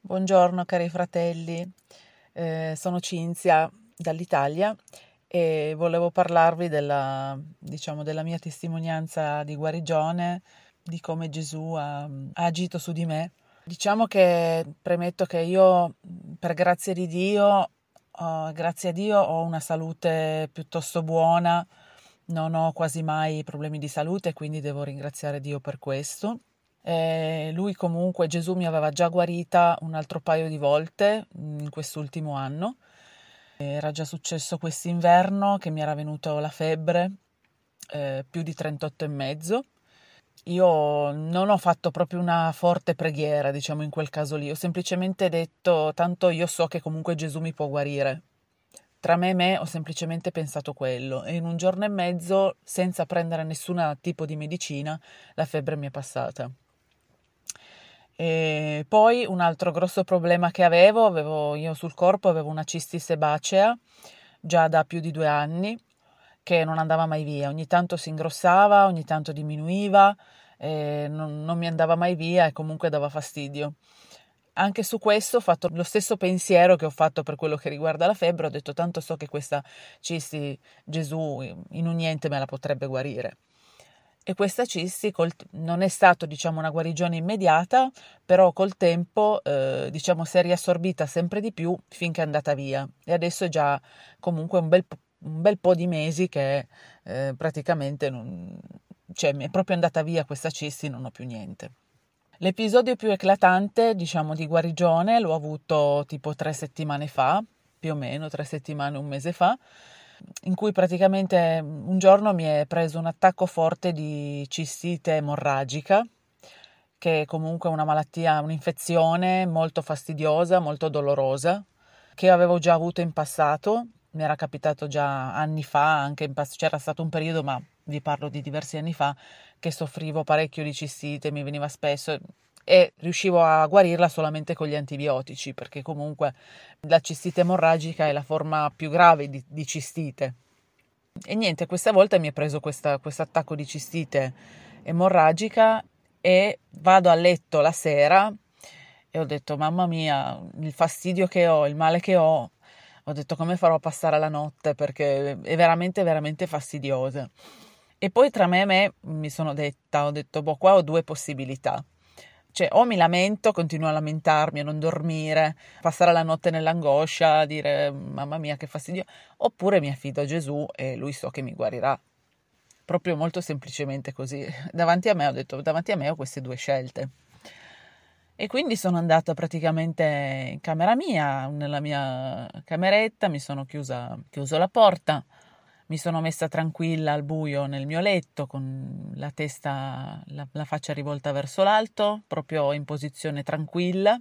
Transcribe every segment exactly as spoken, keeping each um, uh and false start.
Buongiorno cari fratelli, eh, sono Cinzia dall'Italia e volevo parlarvi della, diciamo, della mia testimonianza di guarigione, di come Gesù ha, ha agito su di me. Diciamo che premetto che io, per grazia di Dio, oh, grazie a Dio, ho una salute piuttosto buona, non ho quasi mai problemi di salute, quindi devo ringraziare Dio per questo. Eh, lui comunque, Gesù mi aveva già guarita un altro paio di volte in quest'ultimo anno. Era già successo quest'inverno che mi era venuta la febbre, eh, più di trentotto e mezzo. Io non ho fatto proprio una forte preghiera, diciamo, in quel caso lì. Ho semplicemente detto, tanto io so che comunque Gesù mi può guarire. Tra me e me ho semplicemente pensato quello e in un giorno e mezzo, senza prendere nessun tipo di medicina, la febbre mi è passata. E poi un altro grosso problema che avevo, avevo io sul corpo avevo una cisti sebacea già da più di due anni che non andava mai via, ogni tanto si ingrossava, ogni tanto diminuiva, e non, non mi andava mai via e comunque dava fastidio. Anche su questo ho fatto lo stesso pensiero che ho fatto per quello che riguarda la febbre, ho detto tanto so che questa cisti Gesù in un niente me la potrebbe guarire. E questa cisti col, non è stato, diciamo, una guarigione immediata, però col tempo, eh, diciamo, si è riassorbita sempre di più finché è andata via. E adesso è già comunque un bel, un bel po' di mesi che eh, praticamente non, cioè, mi è proprio andata via questa cisti, non ho più niente. L'episodio più eclatante, diciamo, di guarigione l'ho avuto tipo tre settimane fa, più o meno, tre settimane, un mese fa, in cui praticamente un giorno mi è preso un attacco forte di cistite emorragica, che è comunque una malattia, un'infezione molto fastidiosa, molto dolorosa, che avevo già avuto in passato, mi era capitato già anni fa, anche in passato, c'era stato un periodo, ma vi parlo di diversi anni fa, che soffrivo parecchio di cistite, mi veniva spesso e riuscivo a guarirla solamente con gli antibiotici, perché comunque la cistite emorragica è la forma più grave di, di cistite. E niente, questa volta mi è preso questo attacco di cistite emorragica e vado a letto la sera e ho detto, mamma mia, il fastidio che ho, il male che ho, ho detto come farò a passare la notte perché è veramente, veramente fastidiosa. E poi tra me e me mi sono detta, ho detto, boh, qua ho due possibilità. Cioè, o mi lamento, continuo a lamentarmi, a non dormire, passare la notte nell'angoscia, a dire mamma mia che fastidio, oppure mi affido a Gesù e lui so che mi guarirà. Proprio molto semplicemente così. Davanti a me ho detto, davanti a me ho queste due scelte. E quindi sono andata praticamente in camera mia, nella mia cameretta, mi sono chiusa, chiuso la porta, mi sono messa tranquilla al buio nel mio letto con la testa, la, la faccia rivolta verso l'alto, proprio in posizione tranquilla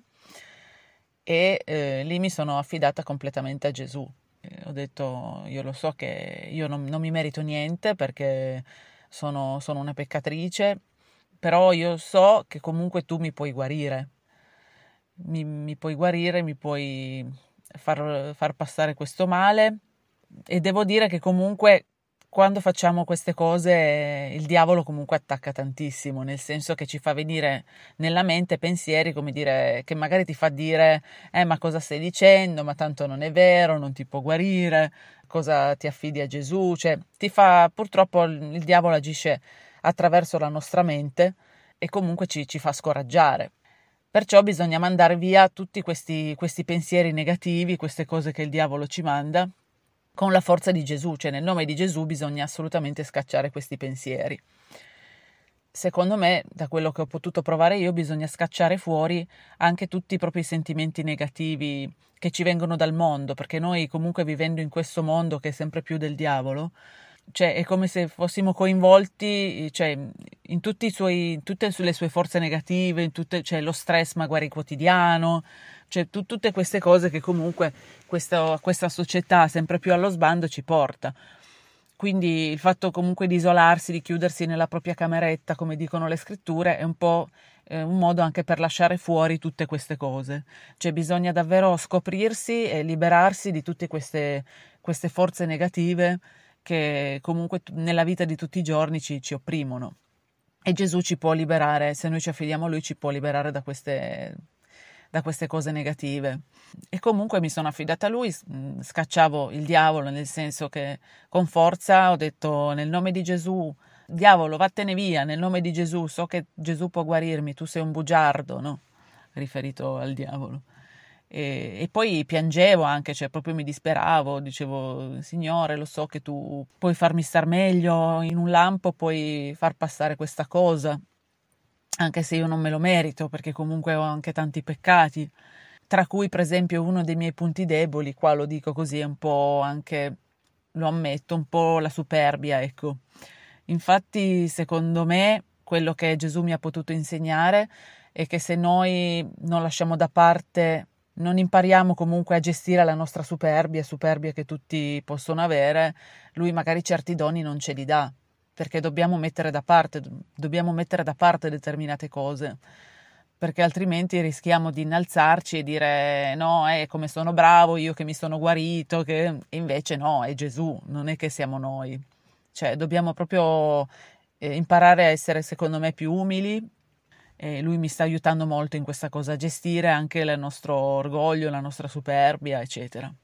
e eh, lì mi sono affidata completamente a Gesù. Eh, ho detto, io lo so che io non, non mi merito niente perché sono, sono una peccatrice, però io so che comunque tu mi puoi guarire, mi, mi puoi guarire, mi puoi far, far passare questo male e devo dire che comunque quando facciamo queste cose il diavolo comunque attacca tantissimo, nel senso che ci fa venire nella mente pensieri come dire che magari ti fa dire eh ma cosa stai dicendo, ma tanto non è vero, non ti può guarire, cosa ti affidi a Gesù, cioè ti fa purtroppo il, il diavolo agisce attraverso la nostra mente e comunque ci, ci fa scoraggiare. Perciò bisogna mandare via tutti questi, questi pensieri negativi, queste cose che il diavolo ci manda, con la forza di Gesù, cioè nel nome di Gesù bisogna assolutamente scacciare questi pensieri. Secondo me, da quello che ho potuto provare io, bisogna scacciare fuori anche tutti i propri sentimenti negativi che ci vengono dal mondo, perché noi comunque vivendo in questo mondo che è sempre più del diavolo, cioè è come se fossimo coinvolti, cioè, in tutti i suoi, in tutte le sue forze negative, in tutte, cioè lo stress magari quotidiano, cioè tu, tutte queste cose che comunque questa, questa società sempre più allo sbando ci porta. Quindi il fatto comunque di isolarsi, di chiudersi nella propria cameretta, come dicono le scritture, è un po' eh, un modo anche per lasciare fuori tutte queste cose. Cioè bisogna davvero scoprirsi e liberarsi di tutte queste, queste forze negative che comunque nella vita di tutti i giorni ci, ci opprimono. E Gesù ci può liberare, se noi ci affidiamo a Lui, ci può liberare da queste, da queste cose negative. E comunque mi sono affidata a lui, scacciavo il diavolo, nel senso che con forza ho detto: nel nome di Gesù, diavolo, vattene via, nel nome di Gesù, so che Gesù può guarirmi, tu sei un bugiardo, no? Riferito al diavolo. E, e poi piangevo anche, cioè proprio mi disperavo, dicevo: Signore, lo so che tu puoi farmi star meglio, in un lampo puoi far passare questa cosa, anche se io non me lo merito, perché comunque ho anche tanti peccati, tra cui per esempio uno dei miei punti deboli, qua lo dico così, è un po' anche, lo ammetto, un po' la superbia, ecco. Infatti, secondo me, quello che Gesù mi ha potuto insegnare è che se noi non lasciamo da parte, non impariamo comunque a gestire la nostra superbia, superbia che tutti possono avere, lui magari certi doni non ce li dà, perché dobbiamo mettere da parte, dobbiamo mettere da parte determinate cose, perché altrimenti rischiamo di innalzarci e dire: no, è come sono bravo, io che mi sono guarito, che... e invece no, è Gesù, non è che siamo noi. Cioè dobbiamo proprio eh, imparare a essere, secondo me, più umili, e lui mi sta aiutando molto in questa cosa, a gestire anche il nostro orgoglio, la nostra superbia, eccetera.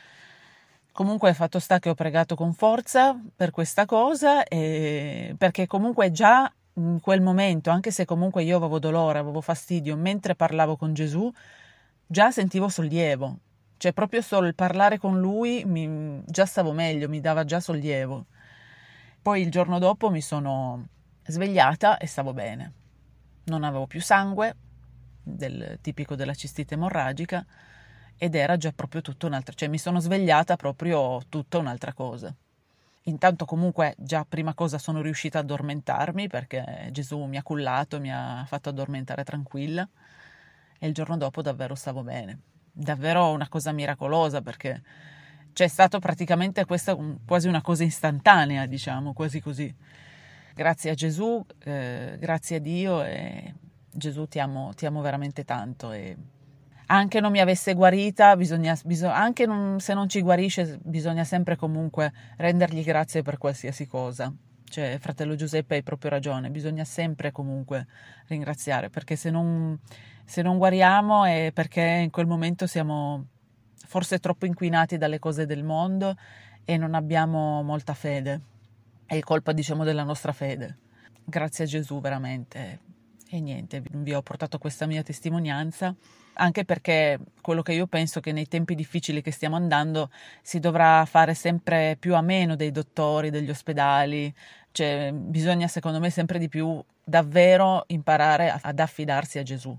Comunque fatto sta che ho pregato con forza per questa cosa, e perché comunque già in quel momento, anche se comunque io avevo dolore, avevo fastidio, mentre parlavo con Gesù, già sentivo sollievo. Cioè proprio solo il parlare con lui mi, già stavo meglio, mi dava già sollievo. Poi il giorno dopo mi sono svegliata e stavo bene. Non avevo più sangue, del, tipico della cistite emorragica, ed era già proprio tutta un'altra, cioè mi sono svegliata proprio tutta un'altra cosa. Intanto comunque già prima cosa sono riuscita ad addormentarmi, perché Gesù mi ha cullato, mi ha fatto addormentare tranquilla, e il giorno dopo davvero stavo bene. Davvero una cosa miracolosa, perché c'è stato praticamente questa quasi una cosa istantanea, diciamo, quasi così. Grazie a Gesù, eh, grazie a Dio, e Gesù ti amo, ti amo veramente tanto. E anche non mi avesse guarita, bisogna, bisogna, anche non, se non ci guarisce, bisogna sempre comunque rendergli grazie per qualsiasi cosa. Cioè, fratello Giuseppe, hai proprio ragione, bisogna sempre comunque ringraziare, perché se non, se non guariamo è perché in quel momento siamo forse troppo inquinati dalle cose del mondo e non abbiamo molta fede. È colpa, diciamo, della nostra fede. Grazie a Gesù, veramente. E niente, vi ho portato questa mia testimonianza, anche perché quello che io penso che nei tempi difficili che stiamo andando si dovrà fare sempre più a meno dei dottori, degli ospedali, cioè bisogna secondo me sempre di più davvero imparare ad affidarsi a Gesù,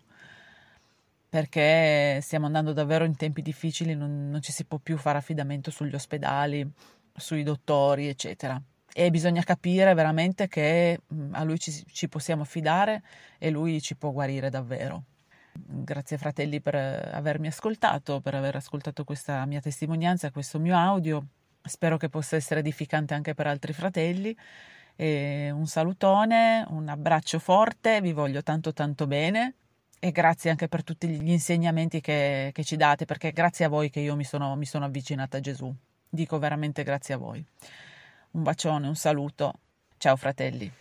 perché stiamo andando davvero in tempi difficili, non, non ci si può più fare affidamento sugli ospedali, sui dottori, eccetera. E bisogna capire veramente che a lui ci, ci possiamo affidare e lui ci può guarire davvero. Grazie fratelli per avermi ascoltato, per aver ascoltato questa mia testimonianza, questo mio audio. Spero che possa essere edificante anche per altri fratelli. E un salutone, un abbraccio forte, vi voglio tanto tanto bene e grazie anche per tutti gli insegnamenti che, che ci date, perché è grazie a voi che io mi sono, mi sono avvicinata a Gesù. Dico veramente grazie a voi. Un bacione, un saluto. Ciao fratelli.